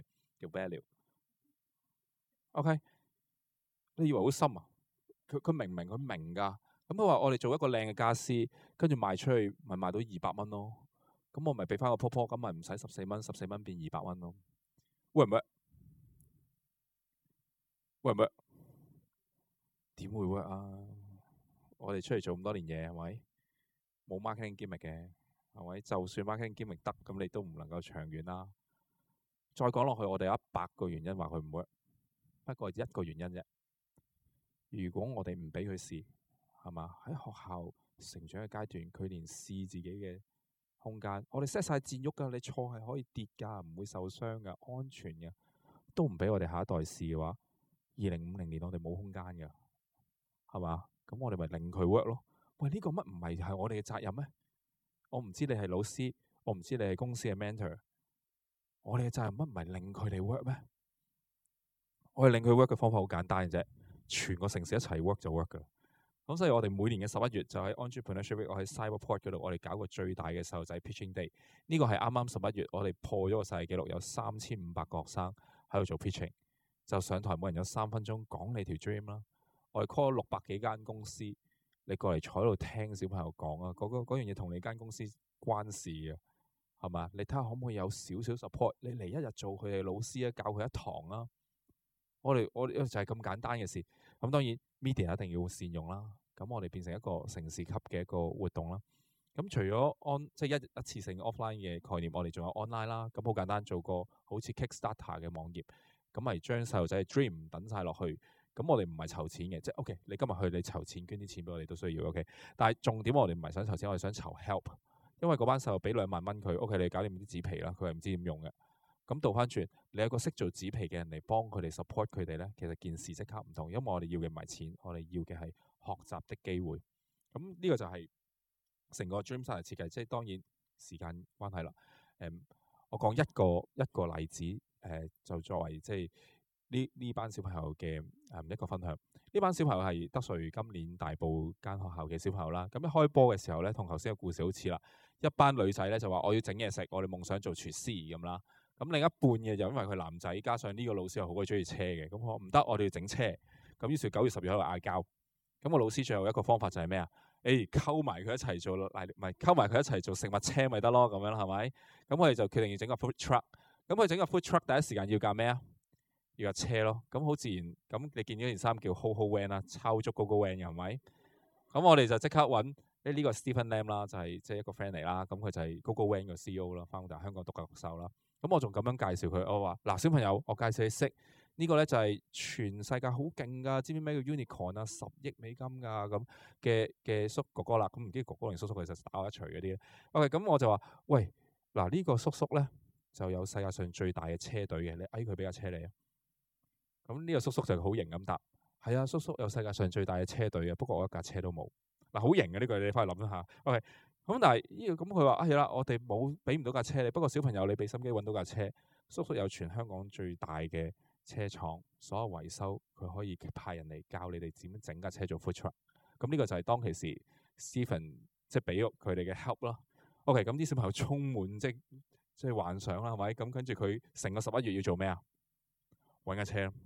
value。OK， 你以為好深啊？佢明唔明？佢明㗎。咁佢話我哋做一個靚嘅家私，跟住賣出去，咪賣到200蚊咯。咁我咪俾翻個婆婆，咁咪唔使14蚊，14蚊變200蚊咯。會唔會？會唔會？點會 work 啊？我哋出嚟做咁多年嘢，係咪？冇 marketing gimmick 嘅，係咪？就算 marketing gimmick 得，咁你都唔能夠長遠啦。再講落去，我哋有100個原因話佢唔 work，不過一個原因啫。如果我哋唔俾佢試，係嘛？喺學校成長嘅階段，佢連試自己嘅空間，我哋 set 晒箭喐㗎，你錯係可以跌㗎，唔會受傷㗎，安全嘅，都唔俾我哋下一代試嘅話，2050年我哋冇空間㗎，係嘛？咁我哋咪令佢 work 咯。喂，呢個乜唔係我哋嘅責任咩？我唔知你係老師，我唔知你係公司嘅 mentor， 我哋嘅責任乜唔係令佢哋 work 咩？我哋令佢 work 嘅方法好簡單嘅啫，全個城市一齊 work 就 work 㗎。咁所以我哋每年嘅11月就喺 Entrepreneurship Week， 我喺 Cyberport 嗰度，我哋搞個最大嘅細路仔 pitching day。呢個係啱啱11月，我哋破咗個世界紀錄，有3500個學生喺度做 pitching， 就上台每人有3分鐘講你條 dream 啦。我哋 call 600幾間公司，你過嚟坐喺度聽小朋友講啊，嗰樣嘢同你間公司關事嘅，係嘛？你睇下可唔可以有少少 support？ 你嚟一日做佢哋老師啊，教佢一堂啦。我哋就係咁簡單嘅事。咁當然 media 一定要善用啦。咁我哋變成一個城市級嘅一個活動啦。咁除咗即係一次性 offline 嘅概念，我哋仲有 online 啦。咁好簡單，做個好似 Kickstarter 嘅網頁，咁咪將細路仔嘅 dream 等晒落去。咁我哋唔係籌錢嘅，即係 OK。你今日去你籌錢捐啲錢俾我哋都需要 OK。但係重點我哋唔係想籌錢，我哋想籌 help。因為嗰班細路俾2萬蚊佢 OK，你搞掂啲紙皮啦，佢係唔知點用嘅。咁倒翻轉，你有個識做紙皮嘅人嚟幫佢哋 support 佢哋咧，其實件事即刻唔同，因為我哋要嘅唔係錢，我哋要嘅係學習的機會。咁呢個就係成個 Dream Center 設計，即係當然時間關係啦。我講一個例子，就作為即係呢班小朋友嘅一個分享。呢班小朋友係德萃今年大埔間學校嘅小朋友啦。咁一開波嘅時候咧，同頭先嘅故事好似啦。一班女仔咧就話我要整嘢食，我哋夢想做廚師咁啦。咁另一半嘅就因為佢男仔，加上呢個老師又好鬼中意車嘅，咁我唔得，我哋要整車。咁於是9月10月喺度嗌交。咁個老師最後一個方法就係咩啊？溝埋佢一齊做，唔係溝埋佢一齊做食物車咪得咯，咁樣係咪？咁我哋就決定要整個 food truck。咁佢整個 food truck 第一時間要架咩啊？要架車咯。咁好自然，咁你見到件衫叫 HoHo Van 啦，抄足 GoGo Van 嘅係咪？咁我哋就即刻揾呢個 Stephen Lam 啦，就係即係一個 friend 嚟啦。咁佢就係 GoGo Van 嘅 CEO 啦，翻到香港獨角獸啦。咁我仲咁樣介紹佢，我話嗱，小朋友，我介紹你識呢個咧就係全世界好勁噶，知唔知咩叫 unicorn 啊？10億美金噶咁嘅叔哥哥啦，咁唔知哥哥定叔叔其實打我一錘嗰啲咧。OK，咁我就話喂，嗱呢個叔叔咧就有世界上最大嘅車隊嘅，你嗌佢俾架車你啊。咁呢個叔叔就好型咁答，係啊，叔叔有世界上最大嘅車隊嘅，不過我一架車都冇。嗱，好型嘅呢句，你翻去諗一下。OK。咁但係呢個咁佢話係啦，我哋冇俾唔到架車你，不過小朋友你俾心機揾到架車，叔叔有全香港最大嘅車廠，所有維修佢可以派人嚟教你哋點樣整架車做 food truck。咁呢個就係當其時 Stephen 即係俾佢哋嘅 help 啦。OK，咁啲小朋友充滿即係幻想啦，係咪？咁跟住佢成個11月要做咩啊？揾架車。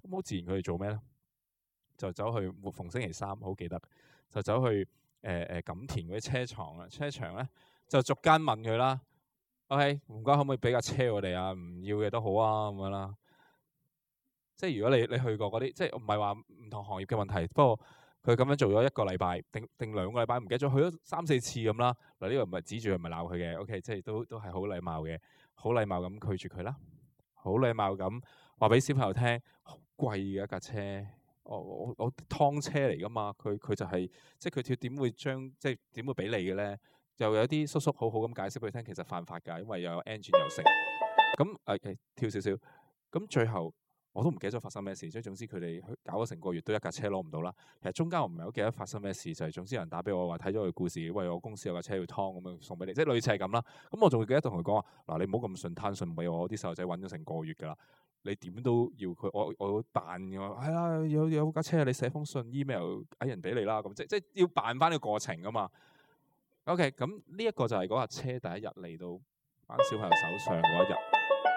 咁好自然佢哋做咩咧？就走去逢星期三，好記得就走去錦田嗰啲車廠啊，車場咧就逐間問佢啦。OK， 唔該，可唔可以俾架車我哋啊？唔要嘅都好啊，咁樣啦。即係如果你去過嗰啲，即係唔係話唔同行業嘅問題，不過佢咁樣做咗1個禮拜定2個禮拜，唔記得咗，去咗3-4次咁啦。嗱，呢個唔係指住佢，唔係鬧佢嘅。OK，即係都係好禮貌嘅，好禮貌咁拒絕佢啦，好禮貌咁話俾小朋友聽，好貴嘅一架車，我劏車嚟噶嘛，佢就係即係佢點會即係點會俾你嘅咧？就有啲叔叔好好咁解釋俾佢聽，其實犯法㗎，因為又有 engine 又成。咁跳少少，咁最後我都唔記得咗發生咩事。即係總之佢哋搞咗成個月都一架車攞唔到啦。其實中間我唔係好記得發生咩事，就係總之有人打俾我話睇咗佢故事，喂，我公司有架車要劏咁樣送俾你，即係類似係咁啦。咁我仲會記得同佢講話，嗱，你唔好咁順攤順尾，我啲細路仔揾咗成個月㗎啦。你點都要佢，我扮㗎，係啦，有架車，你寫封信 email 嗌人俾你啦，咁即係要扮翻呢個過程㗎嘛。OK， 咁呢一個就係嗰架車第一日嚟到班小朋友手上嗰一日。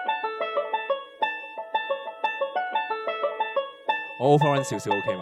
我 overrun 少少 OK 嘛？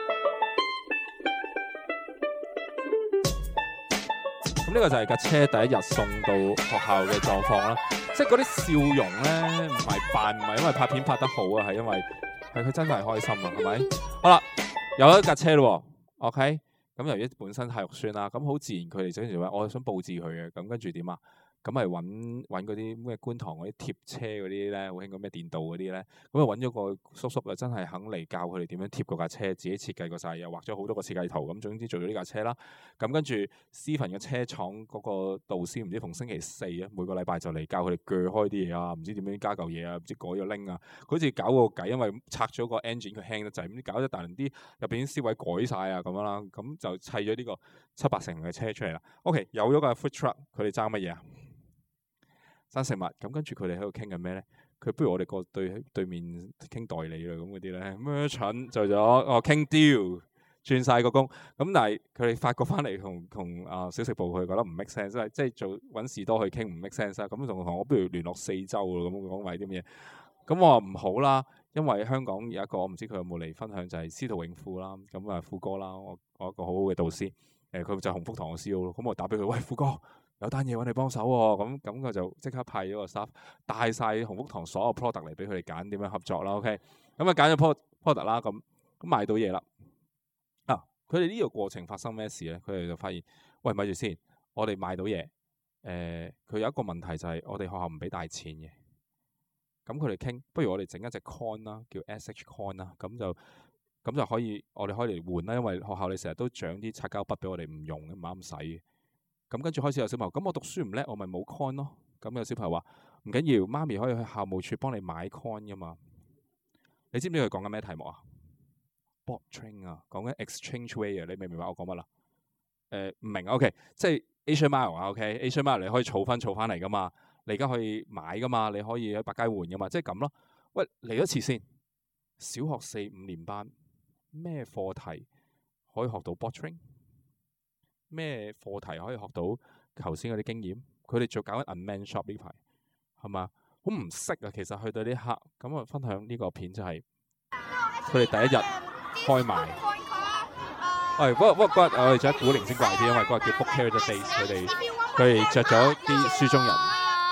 咁呢個就係架車第一日送到學校嘅狀況啦。即係嗰啲笑容咧，唔係因為拍片拍得好啊，係因為佢真係開心啊，係咪？好啦，有一架車咯 ，OK。咁由於本身太肉酸啦，咁好自然佢哋整住話，我想佈置佢嘅，咁跟住點啊？咁咪揾嗰啲咩觀塘嗰啲貼車嗰啲咧，好興嗰咩電道嗰啲咧，咁啊揾咗個叔叔啊，真係肯嚟教佢哋點樣貼嗰架車，自己設計過晒，又畫咗好多個設計圖，咁總之做咗呢架車啦。咁跟住Stephen嘅車廠嗰個導師，唔知逢星期四啊，每個禮拜就嚟教佢哋鋸開啲嘢啊，唔知點樣加嚿嘢啊，唔知改咗拎啊，佢好似搞個計，因為拆咗個 engine 佢輕得滯，咁搞咗大輪啲入邊啲絲位改晒啊咁樣啦，咁就砌咗呢個7-8成嘅車出嚟啦。OK， 有咗個 food truck， 佢哋爭乜嘢啊？爭食物。咁跟住佢哋喺度傾緊咩咧？佢不如我哋過對面傾代理啦，咁嗰啲咧 merchant 做咗傾 deal 轉晒個工。咁但係佢哋發覺翻嚟同小食部佢覺得唔 make sense， 即係做揾士多去傾唔 make sense 啦。咁同我不如聯絡4州咯，咁講埋啲乜嘢？咁我話唔好啦，因為香港有一個我唔知佢有冇嚟分享，就係司徒永富啦，咁啊富哥啦，我一個好好嘅導師，佢就鴻福堂嘅 CEO 咯。咁我打俾佢，喂，富哥，有單嘢揾你幫手喎。咁佢就即刻派咗個 staff 帶晒鴻福堂所有 product 嚟俾佢哋揀點樣合作啦。OK， 咁啊揀咗 product 啦，咁賣到嘢啦。佢哋呢個過程發生咩事咧？佢哋就發現，喂，咪住先，我哋賣到嘢，佢有一個問題就係我哋學校唔俾帶錢嘅。咁佢哋傾，不如我哋整一隻 coin 啦，叫 SH coin 啦，咁就可以，我哋可以嚟換啦。因為學校你成日都獎啲擦膠筆俾我哋唔用，唔啱使嘅。咁跟住開始有小朋友，咁我讀書唔叻，我咪冇 coin 咯。咁有小朋友話唔緊要，媽咪可以去校務處幫你買 coin 噶嘛。你知唔知佢講緊咩題目啊？Board train 啊，講緊 exchange rate 啊，你明唔明白我講乜啦？唔明 OK， 即係 Asia Mile 啊 ，OK，Asia Mile 你可以儲翻嚟噶嘛。你而家可以買噶嘛？你可以喺百佳換噶嘛？即係咁咯。喂，嚟一次先。小學4-5年班咩課題可以學到 board train？ 咩課題可以學到頭先嗰啲經驗？佢哋做搞緊 unmanned shop 呢排係嘛？好唔識啊！其實去到呢刻咁啊，分享呢個片就係佢哋第一日開賣。喂，不過我哋仲有古靈精怪啲，因為嗰日叫 Book Heritage Days，佢哋着咗啲書中人。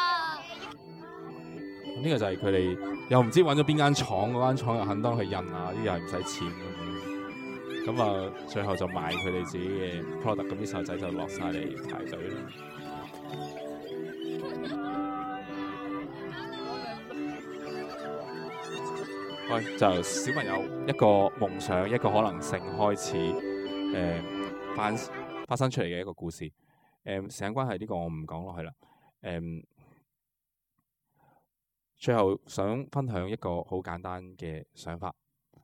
呢個就係佢哋又唔知揾咗邊間廠，嗰間廠又肯當佢印啊，啲又係唔使錢咁啊，最後就賣佢哋自己嘅 product， 咁啲細路仔就落晒嚟排隊啦。喂，就小朋友一個夢想，一個可能性開始發生出嚟嘅一個故事。時間關係，呢個我唔講落去啦。最後想分享一個好簡單嘅想法。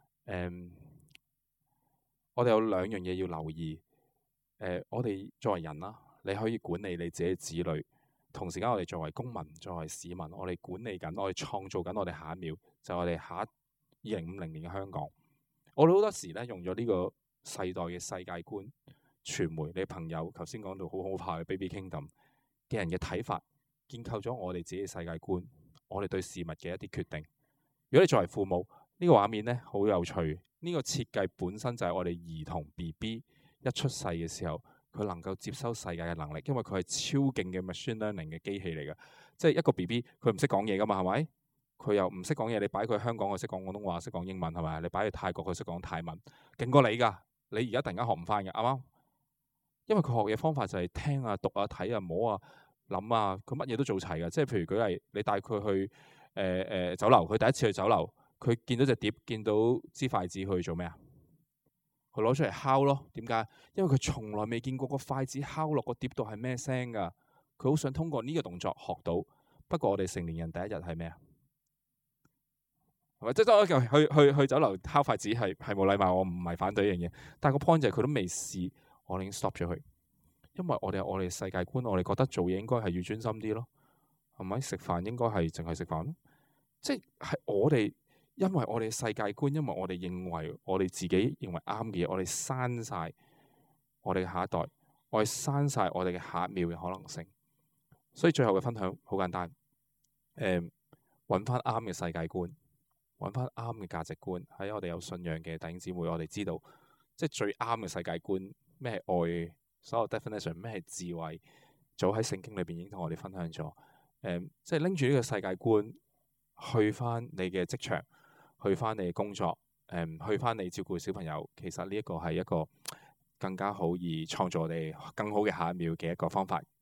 我哋有2樣嘢要留意。我哋作為人啦，你可以管理你自己子女，同時間我哋作為公民、作為市民，我哋管理緊，我哋創造緊我哋下一秒，就係我哋下2050年嘅香港。我哋好多時咧用咗呢個世代嘅世界觀、傳媒、你朋友頭先講到好可怕嘅 Baby Kingdom 嘅人嘅睇法，建構咗我哋自己嘅世界觀。我哋對事物嘅一啲決定。如果你作為父母， 呢個畫面咧好有趣。呢個設計本身就係我哋兒童 BB 一出世嘅時候，佢能夠接收世界嘅能力，因為佢係超勁嘅 machine learning 嘅機器嚟嘅。即係一個 BB 佢唔識講嘢噶嘛，係咪？佢又唔識講嘢，你擺佢去香港佢識講廣東話，識講英文係咪？你擺去泰國佢識講泰文，勁過你㗎。你而家突然間學唔翻嘅，啱啱？因為佢學嘢方法就係聽啊、讀啊、睇啊、摸啊、諗啊，佢乜嘢都做齊嘅。即係譬如舉例，你帶佢去酒樓，佢第一次去酒樓，佢見到隻碟，見到支筷子，去做咩啊？佢攞出嚟敲咯。點解？因為佢從來未見過個筷子敲落個碟度係咩聲㗎。佢好想通過呢個動作學到。不過我哋成年人第一日係咩啊？係咪？即係去酒樓敲筷子係冇禮貌，我唔係反對呢樣嘢。但係個 point 就係佢都未試，我已經 stop 咗佢。因為我哋世界觀，我哋覺得做嘢應該係要專心啲咯，係咪？食飯應該係淨係食飯咯。即係我哋，因為我哋世界觀，因為我哋認為我哋自己認為啱嘅嘢，我哋刪晒我哋嘅下一代，我哋刪晒我哋嘅下一秒嘅可能性。所以最後嘅分享好簡單，揾翻啱嘅世界觀，揾翻啱嘅價值觀。喺我哋有信仰嘅弟兄姊妹，我哋知道即係最啱嘅世界觀，咩係愛，所有 definition 咩係智慧，早喺聖經裏邊已經同我哋分享咗。即係拎住呢個世界觀去翻你嘅職場，去翻你嘅工作，去翻你照顧小朋友。其實呢一個係一個更加好而創造我哋更好嘅下一秒嘅一個方法。